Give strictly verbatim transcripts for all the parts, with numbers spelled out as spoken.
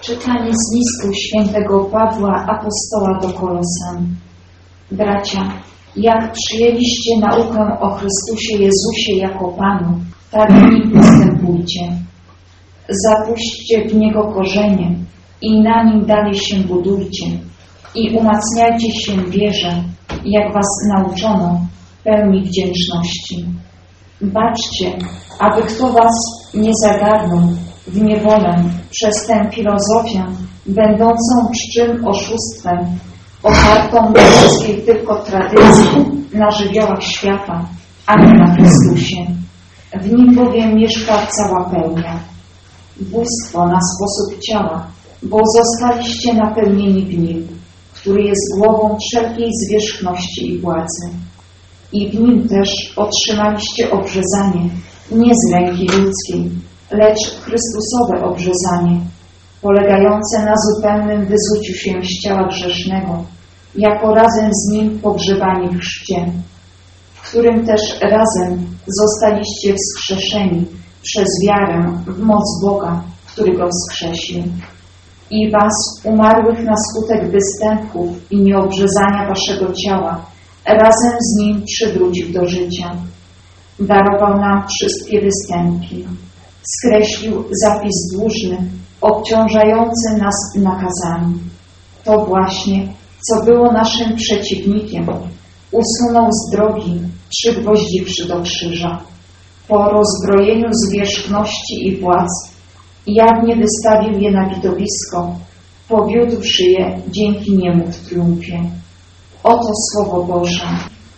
Czytanie z listu świętego Pawła apostoła do Kolosan. Bracia, jak przyjęliście naukę o Chrystusie Jezusie jako Panu, tak w nim postępujcie. Zapuśćcie w Niego korzenie i na nim dalej się budujcie i umacniajcie się w wierze, jak was nauczono, pełni wdzięczności. Baczcie, aby kto was nie zagarnął w niewolę przez tę filozofię, będącą czczym oszustwem, opartą na ludzkiej tylko tradycji, na żywiołach świata, a nie na Chrystusie. W nim bowiem mieszka cała pełnia. Bóstwo na sposób ciała, bo zostaliście napełnieni w nim, który jest głową wszelkiej zwierzchności i władzy. I w nim też otrzymaliście obrzezanie, nie z ręki ludzkiej, lecz Chrystusowe obrzezanie, polegające na zupełnym wyzuciu się z ciała grzesznego, jako razem z nim pogrzebani w chrzcie, w którym też razem zostaliście wskrzeszeni przez wiarę w moc Boga, który go wskrzesił. I was, umarłych na skutek występków i nieobrzezania waszego ciała, razem z nim przywrócił do życia. Darował nam wszystkie występki. Skreślił zapis dłużny, obciążający nas nakazami. To właśnie, co było naszym przeciwnikiem, usunął z drogi, przygwoździwszy do krzyża. Po rozbrojeniu zwierzchności i władz, jawnie wystawił je na widowisko, powiódłszy je dzięki niemu w triumfie. Oto Słowo Boże.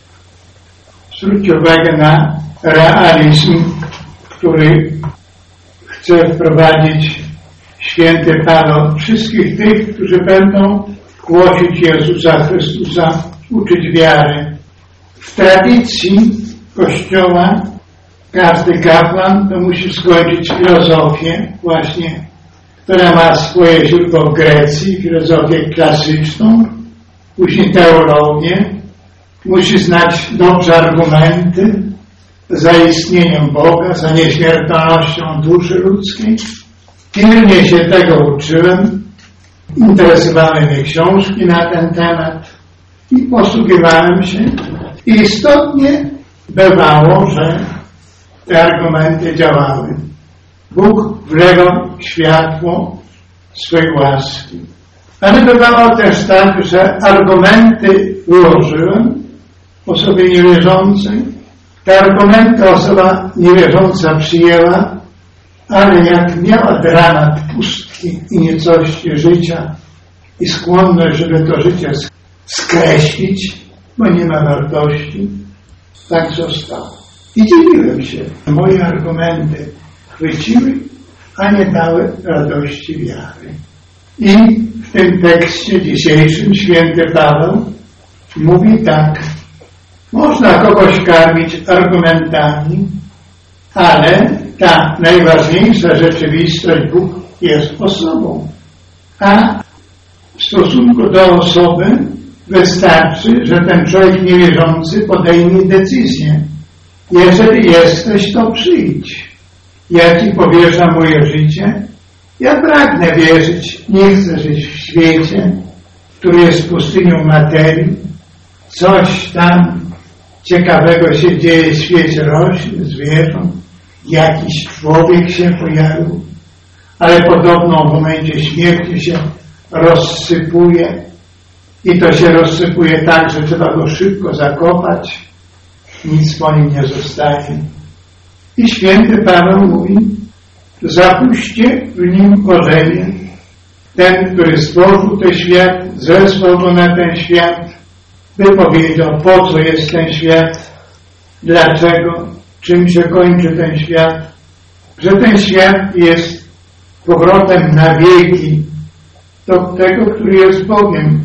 Zwróćcie uwagę na realizm, który chce wprowadzić święty Paweł wszystkich tych, którzy będą głosić Jezusa Chrystusa, uczyć wiary. W tradycji Kościoła każdy kapłan to musi skończyć filozofię właśnie, która ma swoje źródło w Grecji, filozofię klasyczną, później teologię, musi znać dobrze argumenty za istnieniem Boga, za nieśmiertelnością duszy ludzkiej. Pilnie się tego uczyłem, interesowały mnie książki na ten temat i posługiwałem się. I istotnie bywało, że te argumenty działały. Bóg wlewał światło swej łaski. Ale bywało też tak, że argumenty ułożyłem osobie niewierzącej. Te argumenty osoba niewierząca przyjęła, ale jak miała dramat pustki i niecości życia i skłonność, żeby to życie skreślić, bo nie ma wartości, tak zostało. I dziwiłem się. Moje argumenty chwyciły, a nie dały radości wiary. I w tym tekście dzisiejszym święty Paweł mówi tak: można kogoś karmić argumentami, ale ta najważniejsza rzeczywistość, Bóg jest osobą. A w stosunku do osoby wystarczy, że ten człowiek niewierzący podejmie decyzję. Jeżeli jesteś, to przyjdź. Ja Ci powierzam moje życie. Ja pragnę wierzyć, nie chcę żyć w świecie, który jest pustynią materii. Coś tam ciekawego się dzieje w świecie roślin, zwierząt. Jakiś człowiek się pojawił, ale podobno w momencie śmierci się rozsypuje i to się rozsypuje tak, że trzeba go szybko zakopać. Nic po nim nie zostaje. I święty Paweł mówi: zapuśćcie w nim korzenie. Ten, który stworzył ten świat, zesłał go na ten świat, by powiedział, po co jest ten świat, dlaczego, czym się kończy ten świat, że ten świat jest powrotem na wieki do tego, który jest Bogiem.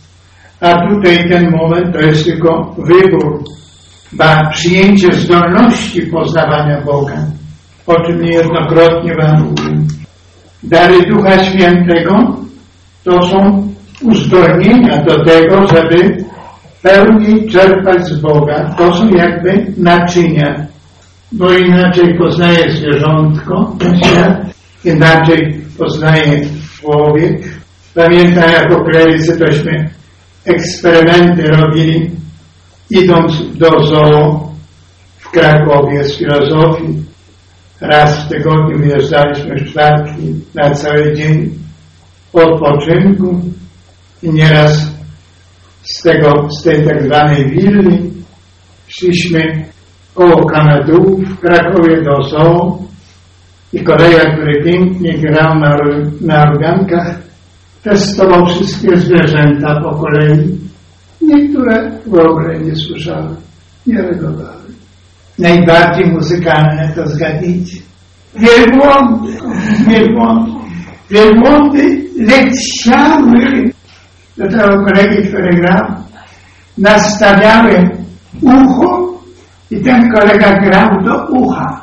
A tutaj ten moment to jest tylko wybór, ba przyjęcie zdolności poznawania Boga, o czym niejednokrotnie Wam mówię. Dary Ducha Świętego to są uzdolnienia do tego, żeby pełniej czerpać z Boga. To są jakby naczynia, bo inaczej poznaje zwierzątko ten świat, inaczej poznaje człowiek. Pamiętam, jako klerycy tośmy eksperymenty robili, idąc do zoo w Krakowie z filozofii. Raz w tygodniu wyjeżdżaliśmy w czwartki na cały dzień odpoczynku i nieraz z tego, z tej tak zwanej willi szliśmy koło Kametułów w Krakowie do zoo i kolega, który pięknie grał na, na organkach, testował wszystkie zwierzęta po kolei. Niektóre w ogóle nie słyszały, nie reagowały. Najbardziej muzykalne to zgadnijcie. Wielbłądy, wielbłądy, wielbłądy leciały do tego kolegi, który grał, nastawiały ucho i ten kolega grał do ucha.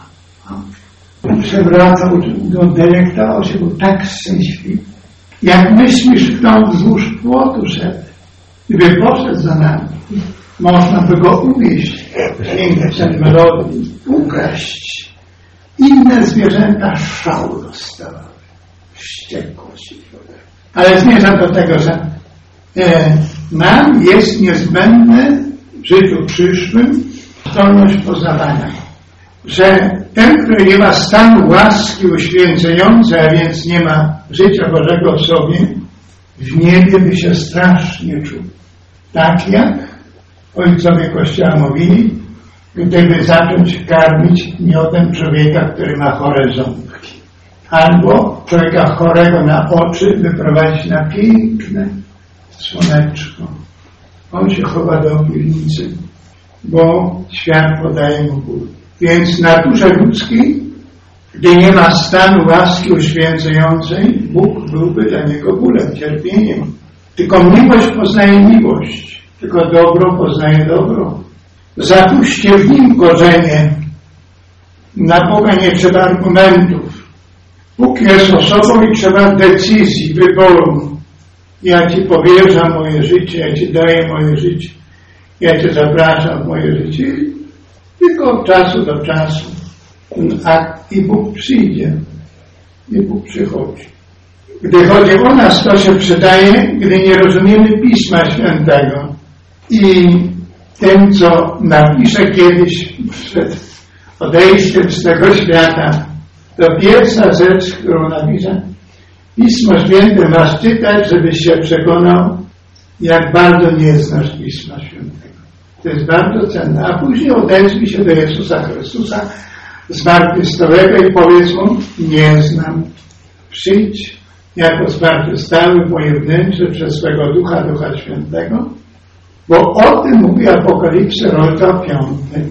Przewracał, delektował się, był tak szczęśliwy. Jak myślisz, kto wzdłuż płotu szedł, gdyby poszedł za nami, można by go ugryźć, piękne melodii, ukraść. Inne zwierzęta szału dostawały, wściekło się. Ale zmierzam do tego, że e, nam jest niezbędne w życiu przyszłym zdolność poznawania. Że ten, który nie ma stanu łaski uświęcającej, a więc nie ma życia Bożego w sobie, w niebie by się strasznie czuł. Tak jak ojcowie Kościoła mówili, gdyby zacząć karmić miodem człowieka, który ma chore ząbki. Albo człowieka chorego na oczy wyprowadzić na piękne słoneczko. On się chowa do piwnicy, bo światło daje mu ból. Więc w naturze ludzkiej, gdy nie ma stanu łaski uświęcającej, Bóg byłby dla niego bólem, cierpieniem. Tylko miłość poznaje miłość, tylko dobro poznaje dobro. Zapuśćcie w nim korzenie. Na Boga nie trzeba argumentów. Bóg jest osobą i trzeba decyzji, wyboru. Ja Ci powierzam moje życie, ja Ci daję moje życie, ja Cię zapraszam w moje życie. Tylko od czasu do czasu ten akt i Bóg przyjdzie. I Bóg przychodzi. Gdy chodzi o nas, to się przydaje, gdy nie rozumiemy Pisma Świętego. I tym, co napiszę kiedyś przed odejściem z tego świata, to pierwsza rzecz, którą napiszę, Pismo Święte masz czytać, żebyś się przekonał, jak bardzo nie znasz Pisma Świętego. To jest bardzo cenne. A później odezwij się do Jezusa Chrystusa zmartwychwstałego i powiedz Mu, nie znam. Przyjdź jako zmartwychwstały w moje wnętrze przez swego Ducha, Ducha Świętego, bo o tym mówi Apokalipsy, rozdział piąty.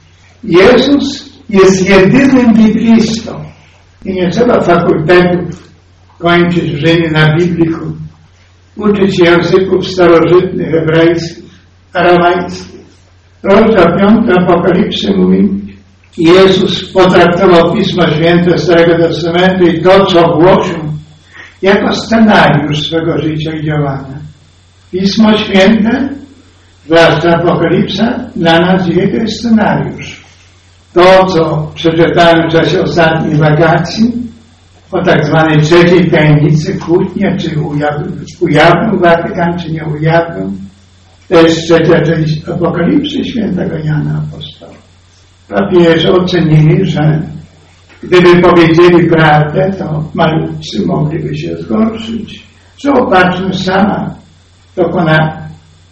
Jezus jest jedynym biblistą i nie trzeba fakultetów kończyć w Rzymie na Bibliku, uczyć się języków starożytnych, hebrajskich, aramajskich. Rozdział piąty Apokalipsy mówi, Jezus potraktował Pismo Święte Starego Testamentu i to, co głosił, jako scenariusz swego życia i działania. Pismo Święte, zwłaszcza Apokalipsa, dla nas jego scenariusz. To, co przeczytałem w czasie ostatnich wakacji, o tak zwanej trzeciej tajemnicy kłótnie, czy ujawnił, ujawnił Watykan, czy nie ujawnił, to jest trzecia część Apokalipsy Świętego Jana Apostoła. Papieże ocenili, że gdyby powiedzieli prawdę, to malutcy mogliby się zgorszyć. Że opatrzmy sama dokona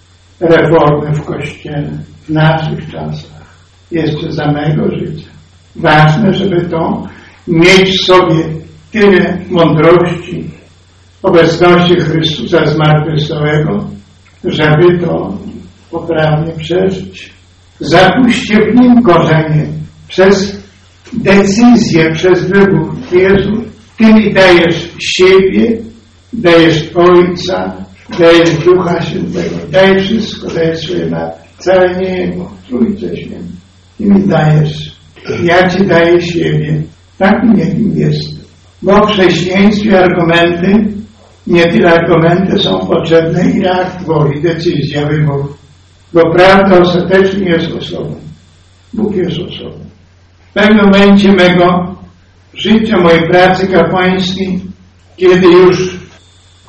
reformy w Kościele w naszych czasach, jeszcze za mego życia. Ważne, żeby to mieć w sobie tyle mądrości, obecności Chrystusa zmartwychwstałego, żeby to poprawnie przeżyć. Zapuśćcie w nim korzenie przez decyzję, przez wybór. Jezu, Ty mi dajesz siebie, dajesz Ojca, dajesz Ducha Świętego, dajesz wszystko, dajesz swoje matki, całe niebo, Trójce Święte. Ty mi dajesz, ja Ci daję siebie, takim jakim jestem. Bo w chrześcijaństwie argumenty, nie tyle argumenty są potrzebne, ile akt woli, decyzja, wybór. Bo prawda ostatecznie jest osobą. Bóg jest osobą. W pewnym momencie mego życia, mojej pracy kapłańskiej, kiedy już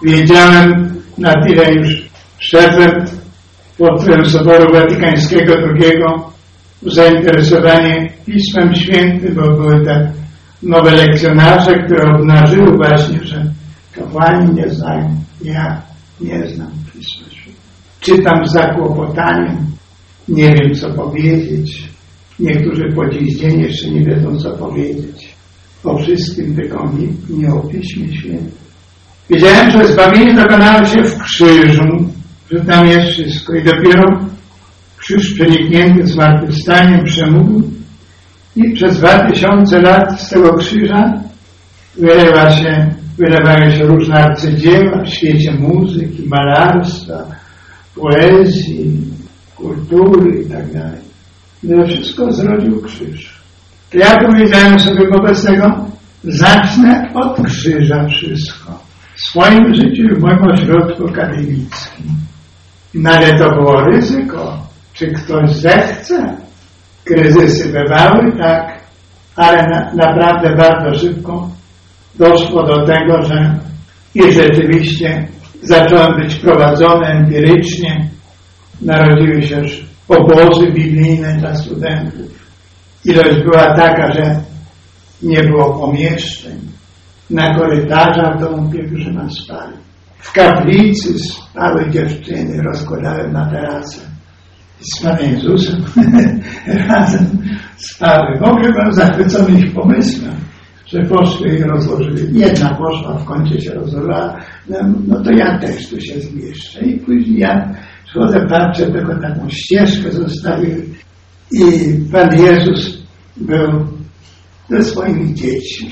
wiedziałem, na tyle już szedłem pod wpływem Soboru Watykańskiego drugiego, zainteresowanie Pismem Świętym, bo były te nowe lekcjonarze, które obnażyły właśnie, że kapłani nie znają. Ja nie znam Pisma Świętego. Czytam z zakłopotaniem, nie wiem co powiedzieć. Niektórzy po dziś dzień jeszcze nie wiedzą co powiedzieć. O wszystkim, tylko nie, nie o Piśmie Świętym. Wiedziałem, że zbawienie dokonało się w krzyżu, że tam jest wszystko i dopiero krzyż przeniknięty zmartwychwstaniem przemówił i przez dwa tysiące lat z tego krzyża wylewa się, wylewają się różne arcydzieła w świecie muzyki, malarstwa, poezji, kultury i tak dalej. I to wszystko zrodził krzyż. To ja powiedziałem sobie wobec tego, zacznę od krzyża wszystko. W swoim życiu i w moim ośrodku akademickim. No ale to było ryzyko. Czy ktoś zechce? Kryzysy bywały, tak, ale na, naprawdę bardzo szybko doszło do tego, że i rzeczywiście zacząłem być prowadzony empirycznie. Narodziły się już obozy biblijne dla studentów. Ilość była taka, że nie było pomieszczeń. Na korytarzach domu pielgrzyma spali. W kaplicy spały dziewczyny, rozkładałem materacę. Z Panem Jezusem razem spały. W ogóle byłem zachwycony ich pomysłem, że poszły i rozłożyły. Jedna poszła, w kącie się rozłożyła. No, no to ja też tu się zmieszczę. I później ja przychodzę, patrzę, tylko taką ścieżkę zostawił. I Pan Jezus był ze swoimi dziećmi.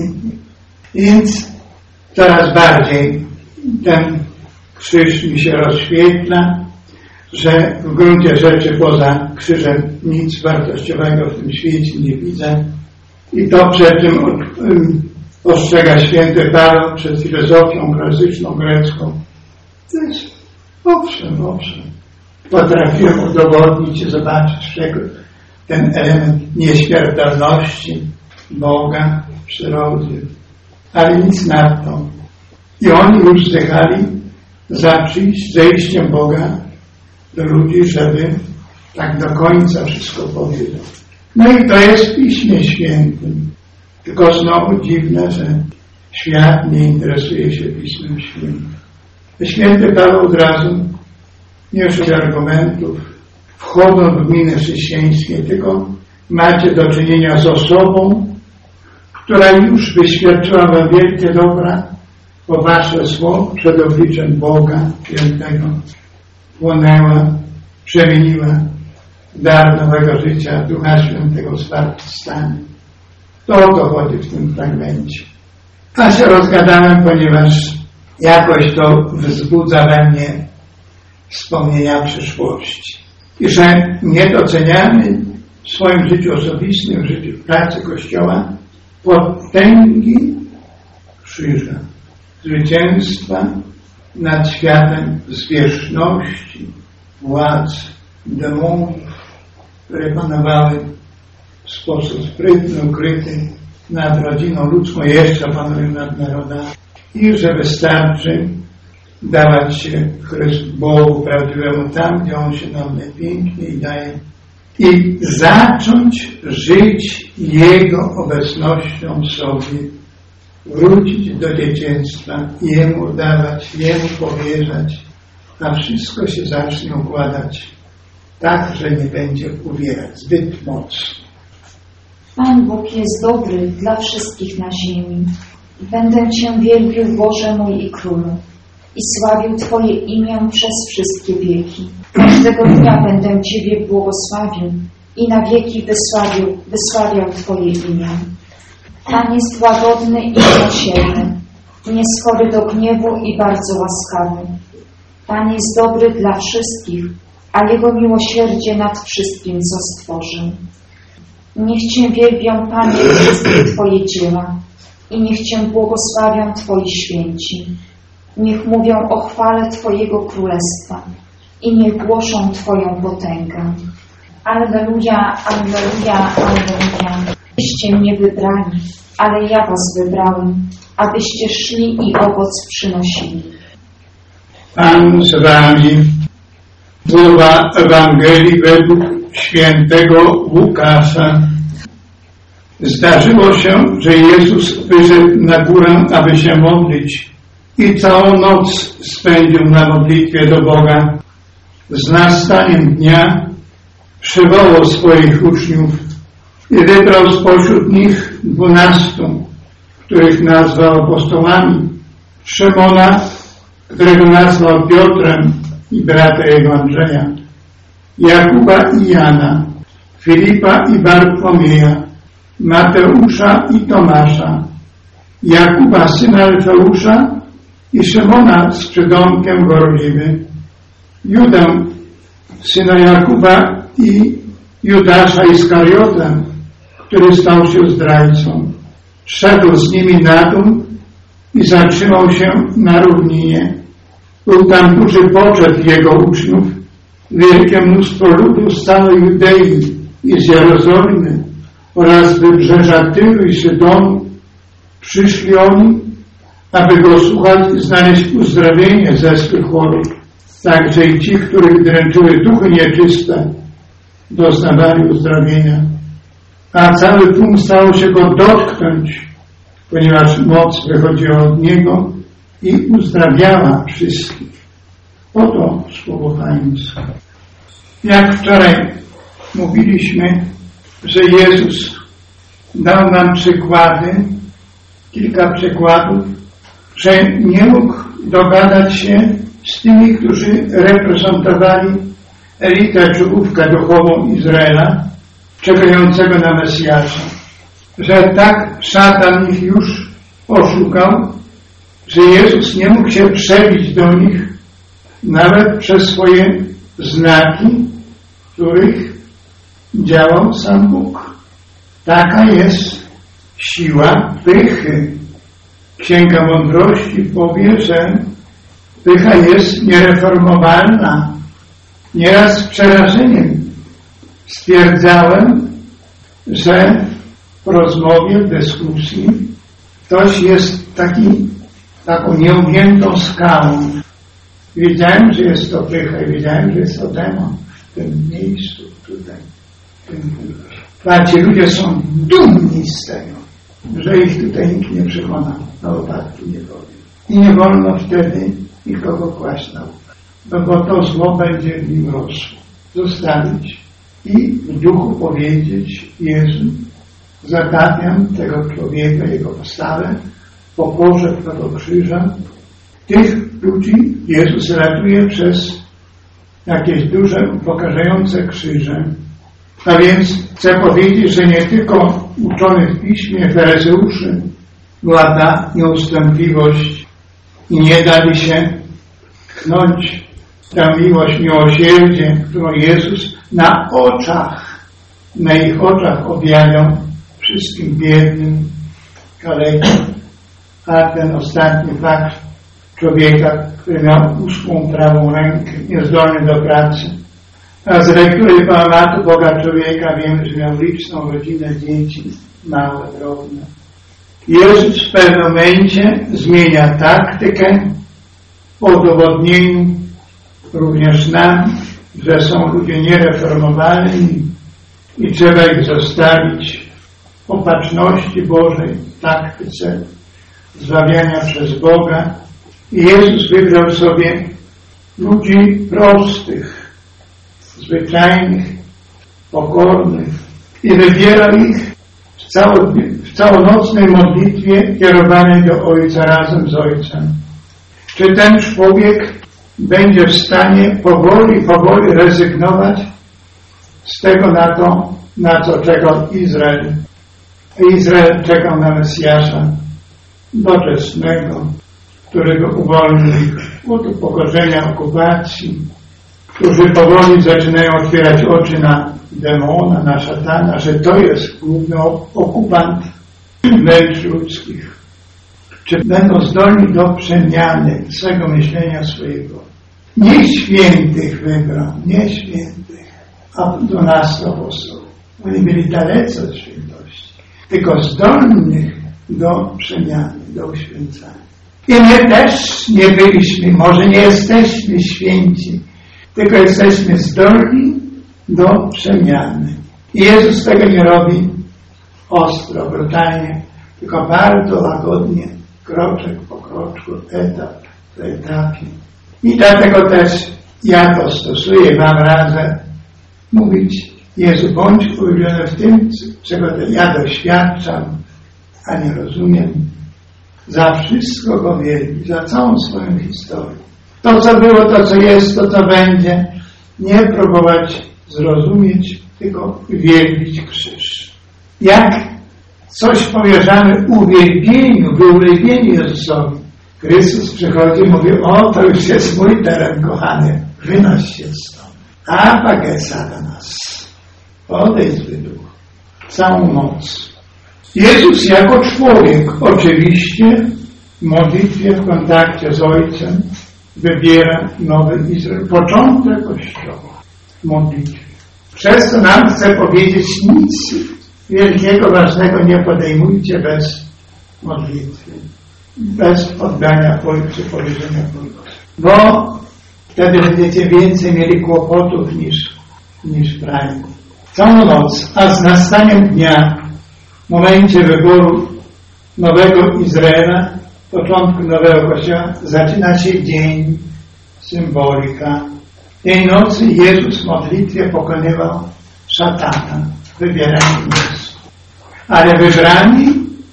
Więc coraz bardziej ten krzyż mi się rozświetla, że w gruncie rzeczy poza krzyżem nic wartościowego w tym świecie nie widzę. I to przed tym ostrzega święty Paweł, przed filozofią klasyczną grecką. Też, owszem, owszem. Potrafiłem udowodnić i zobaczyć czego ten element nieśmiertelności Boga w przyrodzie. Ale nic na to. I oni już zdychali za przyjść, zejściem Boga do ludzi, żeby tak do końca wszystko powiedział. No i to jest w Piśmie Świętym. Tylko znowu dziwne, że świat nie interesuje się Pismem Świętym. Święty Paweł od razu nie szuka argumentów, wchodzą w gminy chrześcijańskie, tylko macie do czynienia z osobą, która już wyświadczyła wam wielkie dobra, bo wasze zło przed obliczem Boga Świętego płonęła, przemieniła dar nowego życia, Ducha Świętego zmartwychwstania. To o to chodzi w tym fragmencie. A się rozgadałem, ponieważ jakoś to wzbudza we mnie wspomnienia przyszłości. I że nie doceniamy w swoim życiu osobistym, w życiu pracy Kościoła potęgi krzyża, zwycięstwa nad światem zwierzchności, władz, demonów, które panowały w sposób sprytny, ukryty nad rodziną ludzką, jeszcze panują nad narodami. I że wystarczy dawać się Chrystu Bogu prawdziwemu tam, gdzie On się nam najpiękniej daje i zacząć żyć Jego obecnością w sobie, wrócić do dzieciństwa, Jemu dawać, Jemu powierzać, a wszystko się zacznie układać tak, że nie będzie uwierać zbyt mocno. Pan Bóg jest dobry dla wszystkich na ziemi. Będę Cię wielbił, Boże mój i Królu, i sławił Twoje imię przez wszystkie wieki. Każdego dnia będę Ciebie błogosławił i na wieki wysławił, wysławiał Twoje imię. Pan jest łagodny i miłosierny, nieskory do gniewu i bardzo łaskawy. Pan jest dobry dla wszystkich, a Jego miłosierdzie nad wszystkim, co stworzył. Niech Cię wielbią, Panie, wszystkie Twoje dzieła i niech Cię błogosławią Twoi święci. Niech mówią o chwale Twojego Królestwa i niech głoszą Twoją potęgę. Alleluja, alleluja, alleluja. Wyście mnie wybrali, ale ja Was wybrałem abyście szli i owoc przynosili. Pan z wami. Słowa Ewangelii według świętego Łukasza. Zdarzyło się, że Jezus wyszedł na górę, aby się modlić i całą noc spędził na modlitwie do Boga. Z nastaniem dnia przywołał swoich uczniów i wybrał spośród nich dwunastu, których nazwał apostołami: Szymona, którego nazwał Piotrem i brata jego Andrzeja, Jakuba i Jana, Filipa i Bartłomieja, Mateusza i Tomasza, Jakuba syna Alfeusza i Szymona z przydomkiem Gorliwy, Judę syna Jakuba i Judasza Iskariotę, który stał się zdrajcą. Szedł z nimi na dół i zatrzymał się na równinie. Był tam duży poczet jego uczniów, wielkie mnóstwo ludu z całej Judei i z Jerozolimy oraz wybrzeża Tyru i Sydonu. Przyszli oni, aby go słuchać i znaleźć uzdrowienie ze swych chorób. Także i ci, których dręczyły duchy nieczyste, doznawali uzdrowienia. A cały tłum stało się go dotknąć, ponieważ moc wychodziła od niego i uzdrawiała wszystkich. Oto słowo Pańskie. Jak wczoraj mówiliśmy, że Jezus dał nam przykłady, kilka przykładów, że nie mógł dogadać się z tymi, którzy reprezentowali elitę, czołówkę duchową Izraela, czekającego na Mesjasza. Że tak szatan ich już oszukał, że Jezus nie mógł się przebić do nich nawet przez swoje znaki, których działał sam Bóg. Taka jest siła pychy. Księga Mądrości powie, że pycha jest niereformowalna. Nieraz z przerażeniem stwierdzałem, że w rozmowie, w dyskusji ktoś jest taki, taką nieugiętą skałą. Wiedziałem, że jest to pycha i wiedziałem, że jest to demon w tym miejscu, tutaj, w tym punkcie. A ci ludzie są dumni z tego, że ich tutaj nikt nie przekona, na upadku nie powiem. I nie wolno wtedy nikogo kłaść na upadek, no bo to zło będzie w nim rosło. Zostawić i w duchu powiedzieć: Jezu, zatapiam tego człowieka, jego postawę, pokorze tego krzyża. Tych ludzi Jezus ratuje przez jakieś duże, upokarzające krzyże. A więc chcę powiedzieć, że nie tylko uczonych w piśmie faryzeuszy była ta nieustępliwość i nie dali się tchnąć tę miłość, miłosierdzie, którą Jezus na oczach, na ich oczach objawiał wszystkim biednym, kalekom. A ten ostatni fakt człowieka, który miał uschłą prawą rękę, niezdolny do pracy. A z lektury poematu Boga człowieka wiemy, że miał liczną rodzinę, dzieci, małe, drobne. Jezus w pewnym momencie zmienia taktykę w udowodnieniu również nam, że są ludzie niereformowalni i trzeba ich zostawić w opatrzności Bożej, w taktyce zbawiania przez Boga. I Jezus wybrał sobie ludzi prostych, zwyczajnych, pokornych i wybierał ich w, cało, w całonocnej modlitwie kierowanej do Ojca razem z Ojcem. Czy ten człowiek będzie w stanie powoli, powoli rezygnować z tego na to, na co czekał Izrael? Izrael czekał na Mesjasza doczesnego, którego uwolnił od upokorzenia, okupacji, którzy powoli zaczynają otwierać oczy na demona, na szatana, że to jest główny okupant wnętrz ludzkich. Czy będą zdolni do przemiany swego myślenia swojego? Nie świętych wybrał, nie świętych, a dwunastu apostołów. Oni byli dalece od świętości, tylko zdolnych do przemiany, do uświęcania. I my też nie byliśmy, może nie jesteśmy święci, tylko jesteśmy zdolni do przemiany. I Jezus tego nie robi ostro, brutalnie, tylko bardzo łagodnie, kroczek po kroczku, etap po etapie. I dlatego też ja to stosuję, mam radzę mówić: Jezu, bądź ulubiony w tym, czego ja doświadczam, a nie rozumiem. Za wszystko Go wielbi, za całą swoją historię. To, co było, to, co jest, to, co będzie. Nie próbować zrozumieć, tylko wielbić krzyż. Jak coś powierzamy uwielbieniu, wyulewieniu Jezusowi, Chrystus przychodzi i mówi: o, to już jest mój teren, kochany, wynoś się stąd. A bagesa do nas. Odejdź zły duch. Całą noc. Jezus jako człowiek oczywiście w modlitwie, w kontakcie z Ojcem wybiera nowy Izrael, początek Kościoła w modlitwie. Przez to nam chce powiedzieć: nic wielkiego, ważnego nie podejmujcie bez modlitwy, bez poddania Ojcu, powierzenia Ojcu. Bo wtedy będziecie więcej mieli kłopotów niż, niż frajdy. Całą noc, a z nastaniem dnia, w momencie wyboru nowego Izraela, początku nowego Kościoła, zaczyna się dzień, symbolika. Tej nocy Jezus w modlitwie pokonywał szatana, wybieranie miejsc. Ale wybrani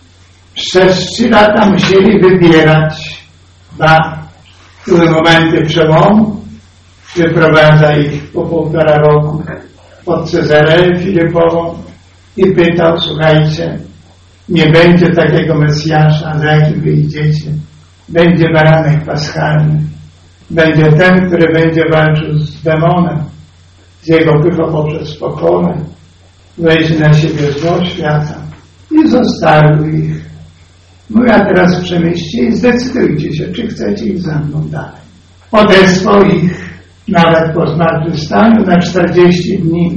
przez trzy lata musieli wybierać, ba, były momenty przełomu, wyprowadza ich po półtora roku pod Cezareę Filipową i pytał: słuchajcie, nie będzie takiego Mesjasza, za jakim wy idziecie. Będzie baranek paschalny. Będzie ten, który będzie walczył z demonem, z jego pychą poprzez pokorę, weźmie na siebie zło świata i zostawił ich. No a teraz przemyślcie i zdecydujcie się, czy chcecie iść za mną dalej. Odesłał ich nawet po zmartwychwstaniu na czterdzieści dni.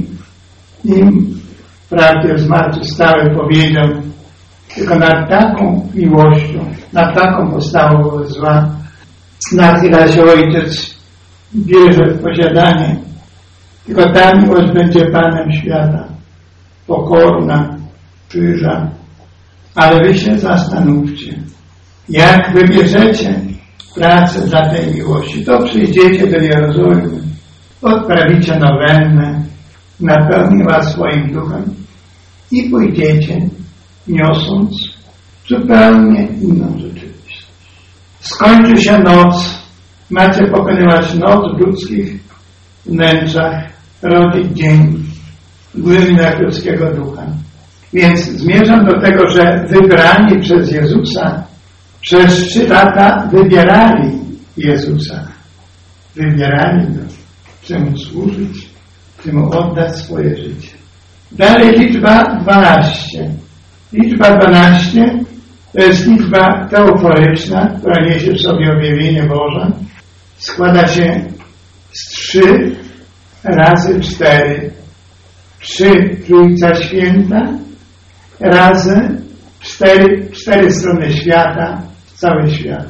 Im wprawdzie zmartwychwstały powiedział: tylko nad taką miłością, nad taką postawą zła, na tyle się Ojciec bierze w posiadanie. Tylko ta miłość będzie Panem świata, pokorna, krzyża. Ale wy się zastanówcie, jak wybierzecie pracę dla tej miłości, to przyjdziecie do Jerozolimy, odprawicie nowennę, napełni was swoim duchem i pójdziecie, niosąc zupełnie inną rzeczywistość. Skończy się noc, macie pokonywać noc w ludzkich wnętrzach, rodzić dzień w głębiach ludzkiego ducha. Więc zmierzam do tego, że wybrani przez Jezusa przez trzy lata wybierali Jezusa. Wybierali Go. Chce Mu służyć, chce Mu oddać swoje życie. Dalej liczba dwanaście. Liczba dwanaście to jest liczba teoforyczna, która niesie w sobie objawienie Boże. Składa się z trzy razy cztery. Trzy Trójca Święta razy cztery, cztery strony świata, cały świat.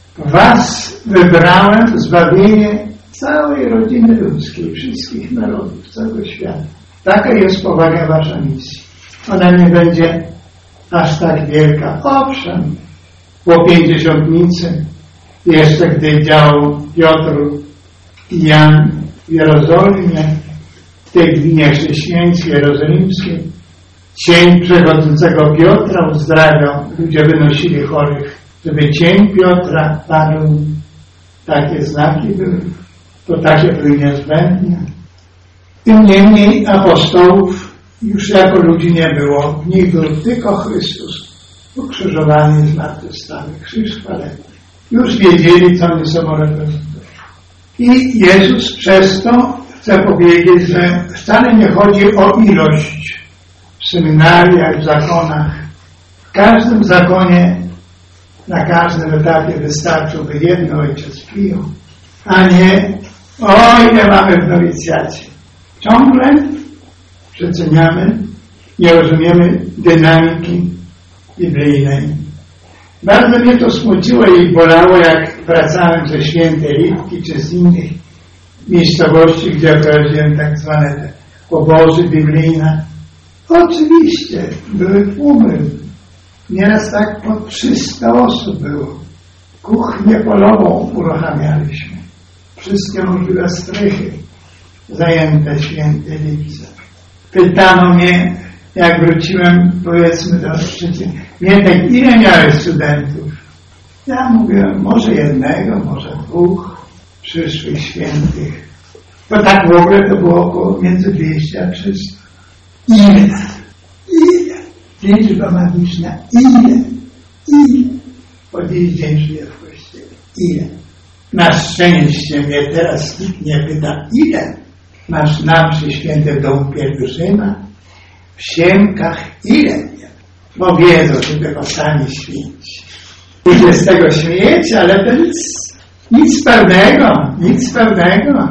Was wybrałem zbawienie całej rodziny ludzkiej, wszystkich narodów, całego świata. Taka jest powaga wasza misji. Ona nie będzie aż tak wielka. Owszem, po pięćdziesiątnicy, jeszcze gdy działał Piotr i Jan w Jerozolimie, w tej gminie chrześcijańskiej, jerozolimskiej, cień przechodzącego Piotra uzdrawiał. Ludzie wynosili chorych, żeby cień Piotra padł. Takie znaki były. To takie były niezbędne. Tym niemniej apostołów już jako ludzi nie było. W nich był tylko Chrystus, ukrzyżowany i zmartwychwstały. Krzyż chwalebny. Już wiedzieli, co oni sobą reprezentują. I Jezus przez to chce powiedzieć, że wcale nie chodzi o ilość w seminariach, w zakonach. W każdym zakonie, na każdym etapie wystarczyłby jedno ojciec piją, a nie o ile mamy w nowicjacie. Ciągle przeceniamy, nie rozumiemy dynamiki biblijnej. Bardzo mnie to smuciło i bolało, jak wracałem ze Świętej Lipki czy z innych miejscowości, gdzie prowadziłem tak zwane te obozy biblijne. Oczywiście były tłumy. Nieraz tak po trzysta osób było. Kuchnię polową uruchamialiśmy. Wszystkie możliwe strychy zajęte w Świętej Lipce. Pytano mnie, jak wróciłem, powiedzmy do Szczecina, Mietek, ile miałeś studentów? Ja mówiłem, może jednego, może dwóch przyszłych świętych. Bo tak w ogóle to było około między dwieście a trzysta. Ile? Ile? Liczba magiczna. Ile? Ile? Po dziś dzień żyję w Kościele. Ile? Na szczęście mnie teraz nikt nie pyta, ile masz na mszy święte w domu Pielgrzyma? W Siemkach ile? Bo wiedzą, że tylko sami święci. Ludzie z tego śmiejecie, ale to nic, nic pewnego, nic pewnego.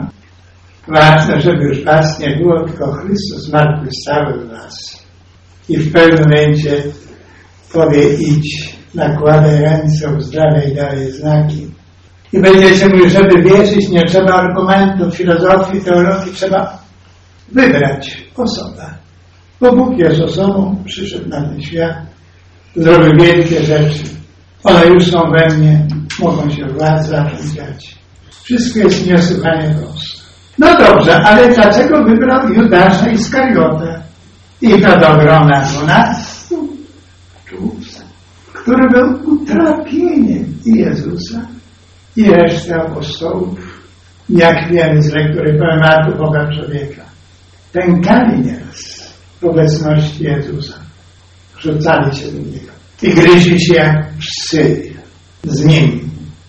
Ważne, żeby już was nie było, tylko Chrystus zmartwychwstały w nas. I w pewnym momencie powie, idź, nakładaj ręce, uzdrawiaj, dalej znaki. I będziecie mówić, żeby wierzyć, nie trzeba argumentów, filozofii, teologii, trzeba wybrać osobę. Bo Bóg jest osobą, przyszedł na ten świat, zrobił wielkie rzeczy. One już są we mnie, mogą się w was zacząć dziać. Wszystko jest niesłychanie proste. No dobrze, ale dlaczego wybrał Judasza Iskariotę i to do grona dwunastu człowieków, który był utrapieniem i Jezusa, i reszty apostołów, jak wiemy z lektury poematu Boga człowieka, pękali nieraz w obecności Jezusa, rzucali się do Niego i gryźli się jak psy z Nim,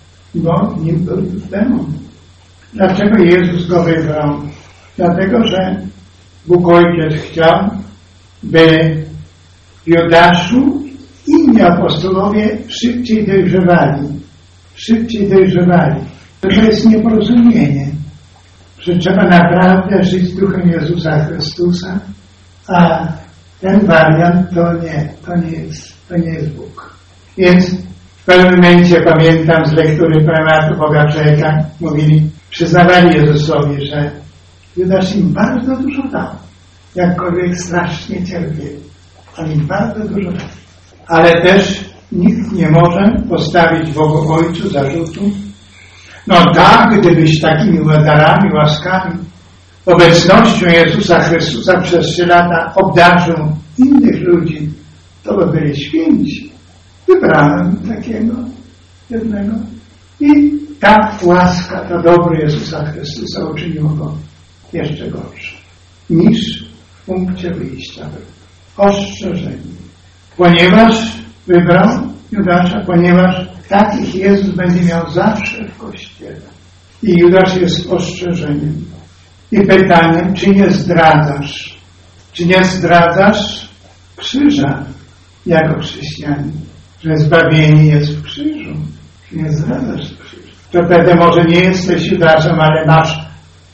bo Nim był demon. Dlaczego Jezus go wybrał? Dlatego, że Bóg Ojciec chciał, by w Judaszu inni apostolowie szybciej dojrzewali. Szybciej dojrzewali. To jest nieporozumienie, że trzeba naprawdę żyć duchem Jezusa Chrystusa, a ten wariant to nie, to nie jest, to nie jest Bóg. Więc w pewnym momencie pamiętam z lektury poematu Boga człowieka, mówili, przyznawali Jezusowi, że Judasz im bardzo dużo dał, jakkolwiek strasznie cierpieli, ale im bardzo dużo dał. Ale też nikt nie może postawić Bogu Ojcu zarzutu. No tak, gdybyś takimi darami, łaskami, obecnością Jezusa Chrystusa przez trzy lata obdarzył innych ludzi, to by byli święci. Wybrałem takiego jednego. I ta łaska, to dobro Jezusa Chrystusa uczyniło go jeszcze gorsze niż w punkcie wyjścia był. Ostrzeżenie. Ponieważ wybrał Judasza, ponieważ takich Jezus będzie miał zawsze w Kościele. I Judasz jest ostrzeżeniem. I pytaniem, czy nie zdradzasz, czy nie zdradzasz krzyża jako chrześcijanin, że zbawienie jest w krzyżu. Czy nie zdradzasz krzyża. To wtedy może nie jesteś Judaszem, ale masz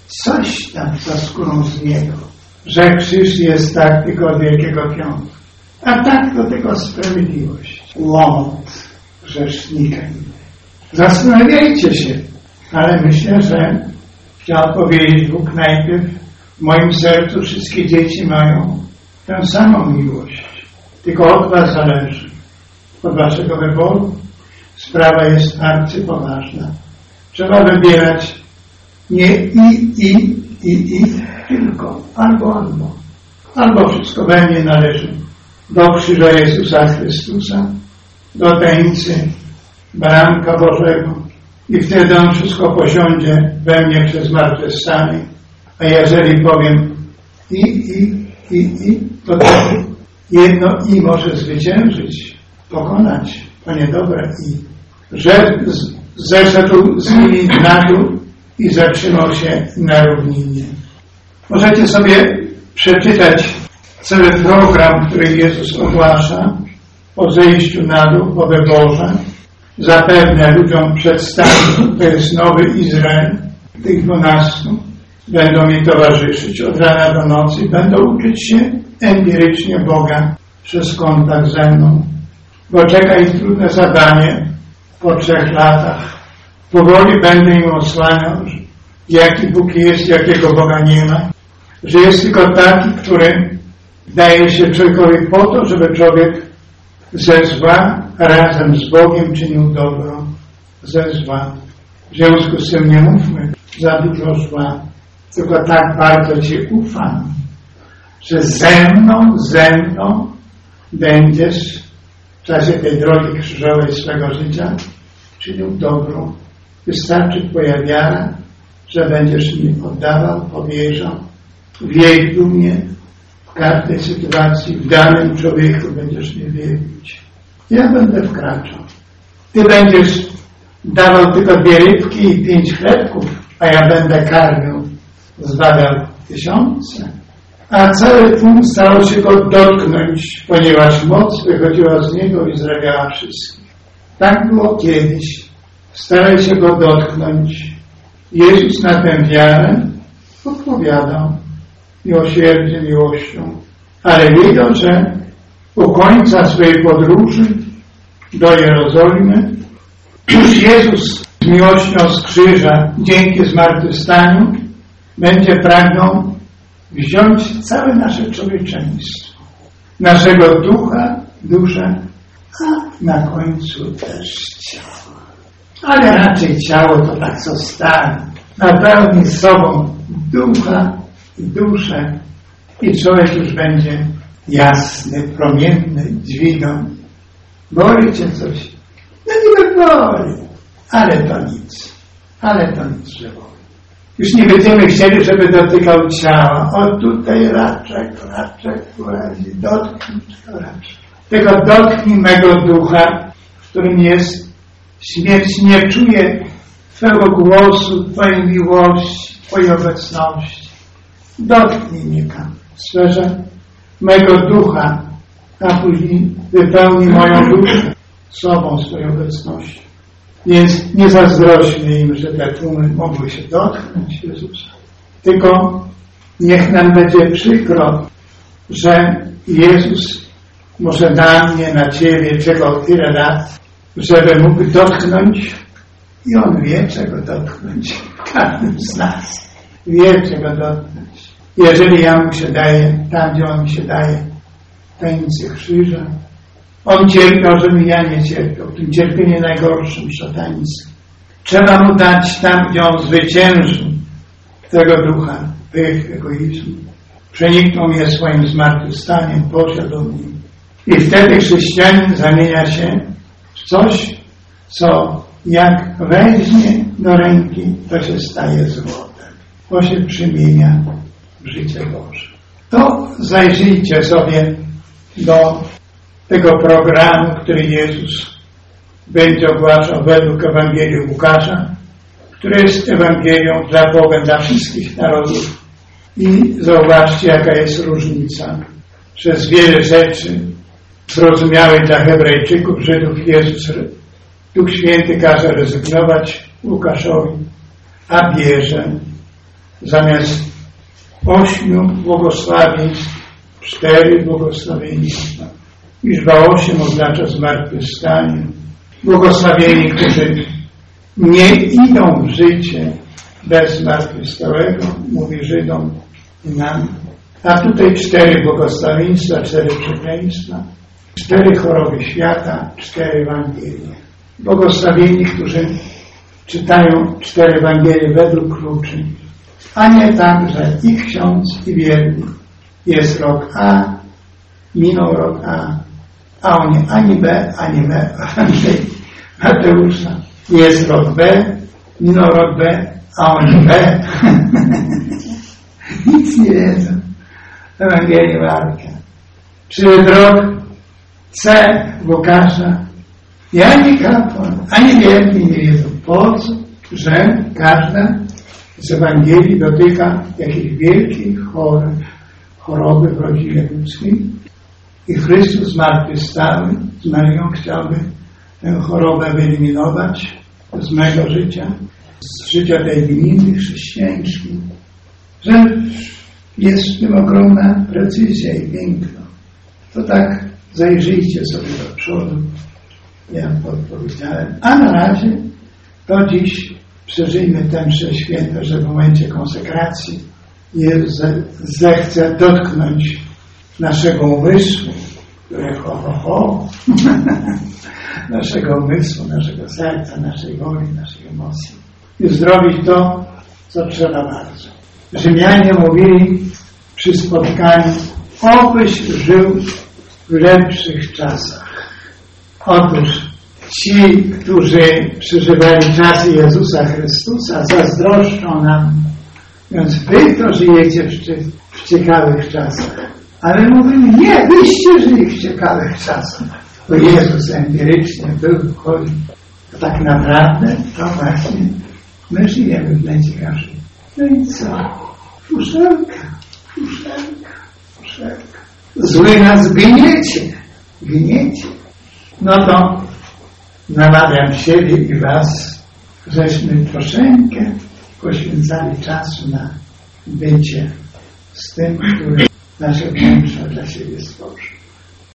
coś tam za skórą z niego, że krzyż jest tak tylko od Wielkiego Piątku. A tak to tylko sprawiedliwość. Łomot grzesznika. Zastanawiajcie się, ale myślę, że chciał powiedzieć Bóg najpierw, w moim sercu wszystkie dzieci mają tę samą miłość. Tylko od was zależy. Od waszego wyboru sprawa jest arcypoważna. Trzeba wybierać nie i, i, i, i, tylko albo, albo. Albo wszystko we mnie należy do krzyża Jezusa Chrystusa, do tańcy Baranka Bożego i wtedy On wszystko posiądzie we mnie przez zmartwychwstanie. A jeżeli powiem i, i, i, i, to, to jedno i może zwyciężyć, pokonać to niedobre i. Że zeszedł z nimi na dół i zatrzymał się na równinie. Możecie sobie przeczytać cały program, który Jezus ogłasza po zejściu na dół, po wyborze. Zapewne ludziom przedstawił, to jest nowy Izrael, tych dwunastu. Będą mi towarzyszyć od rana do nocy, będą uczyć się empirycznie Boga przez kontakt ze mną. bo czeka ich trudne zadanie po trzech latach. Powoli będę im osłaniał, jaki Bóg jest, jakiego Boga nie ma, że jest tylko taki, który daje się człowiekowi po to, żeby człowiek ze zła razem z Bogiem czynił dobro ze zła. W związku z tym nie mówmy za dużo zła, tylko tak bardzo Ci ufam, że ze mną, ze mną będziesz w czasie tej drogi krzyżowej swego życia czynił dobro. Wystarczy Twoja wiara, że będziesz mi oddawał, powierzał. W jej dumie, w każdej sytuacji, w danym człowieku będziesz mnie wielbić. Ja będę wkraczał. Ty będziesz dawał tylko dwie rybki i pięć chlebków, a ja będę karmił, zbawiał tysiące. A cały tłum starał się go dotknąć, ponieważ moc wychodziła z niego i zrabiała wszystkich. Tak było kiedyś. Starali się go dotknąć. Jezus na tę wiarę odpowiadał miłosierdziem, miłością, ale wiedział, że u końca swojej podróży do Jerozolimy już Jezus z miłością z krzyża, dzięki zmartwychwstaniu, będzie pragnął wziąć całe nasze człowieczeństwo, naszego ducha, duszę, a na końcu też ciało. Ale raczej ciało to tak zostanie. Napełni sobą ducha i duszę i człowiek już będzie jasny, promienny, dźwigą. Boli Cię coś? No niby boli, ale to nic. Ale to nic, że boli. Już nie będziemy chcieli, żeby dotykał ciała. O tutaj raczek, raczek, urazi, dotknij tego raczek. Tylko dotknij mego ducha, w którym jest śmierć. Nie czuję Twego głosu, Twojej miłości, Twojej obecności. Dotknij mnie tam w sferze mego ducha, a później wypełni moją duszę sobą, swoją obecnością. Więc nie zazdrośćmy im, że te tłumy mogły się dotknąć Jezusa. Tylko niech nam będzie przykro, że Jezus może na mnie, na Ciebie czekał tyle lat, żeby mógł dotknąć i On wie, czego dotknąć w każdym z nas. Wie, czego dotknąć. Jeżeli ja Mu się daję, tam gdzie On mi się daje, w tajemnicy krzyża, On cierpiał, żeby ja nie cierpiał. W tym cierpieniu najgorszym, szatańskim. Trzeba Mu dać tam, gdzie On zwyciężył tego ducha, pych, egoizmu. Przeniknął mnie swoim zmartwychwstaniem, posiadł mnie. I wtedy chrześcijanin zamienia się w coś, co jak weźmie do ręki, to się staje złotem. To się przemienia w życie Boże. To zajrzyjcie sobie do tego programu, który Jezus będzie ogłaszał według Ewangelii Łukasza, który jest Ewangelią dla Boga, dla wszystkich narodów. I zauważcie, jaka jest różnica. Przez wiele rzeczy zrozumiałych dla Hebrajczyków, Żydów, Jezus, Duch Święty każe rezygnować Łukaszowi, a bierze zamiast ośmiu błogosławieństw cztery błogosławieństwa. Liczba osiem oznacza zmartwychwstanie. Błogosławieni, którzy nie idą w życie bez zmartwychwstałego, mówi Żydom i nam. A tutaj cztery błogosławieństwa, cztery przekleństwa, cztery choroby świata, cztery Ewangelie. Błogosławieni, którzy czytają cztery Ewangelie według kluczy, a nie tak, że i ksiądz, i wierny. Jest rok A, minął rok A, a oni ani B, ani B, Ewangelii Mateusza. Jest rok B, minął rok B, a oni B. Nic nie wiedzą. Ewangelii Marka. Przyszedł rok C Łukasza i ani kapłan, ani wierni nie wiedzą po co, że każda z Ewangelii dotyka jakiejś wielkiej chory, choroby w rodzinie ludzkiej i Chrystus zmartwychwstały z Maryją chciałby tę chorobę wyeliminować z mego życia, z życia tej gminy chrześcijańskiej, że jest w tym ogromna precyzja i piękno. To tak zajrzyjcie sobie do przodu. ja podpowiedziałem. A na razie to dziś przeżyjmy tę mszę świętą, że w momencie konsekracji Jezus zechce dotknąć naszego umysłu, które ho, ho, ho, naszego umysłu, naszego serca, naszej woli, naszych emocji i zrobić to, co trzeba bardzo. Rzymianie mówili przy spotkaniu, obyś żył w lepszych czasach. Otóż ci, którzy przeżywali czasy Jezusa Chrystusa, zazdroszczą nam, więc wy to żyjecie w, w ciekawych czasach. Ale mówimy, nie, wyście żyli w ciekawych czasach, bo Jezus empirycznie był, chodził. To tak naprawdę to właśnie my żyjemy w najciekawszych. No i co? Fuszelka, fuszelka, fuszelka. Zły nas gniecie, gniecie. No to namawiam siebie i was, żeśmy troszeczkę poświęcali czasu na bycie z tym, który nasze wnętrza dla siebie stworzył.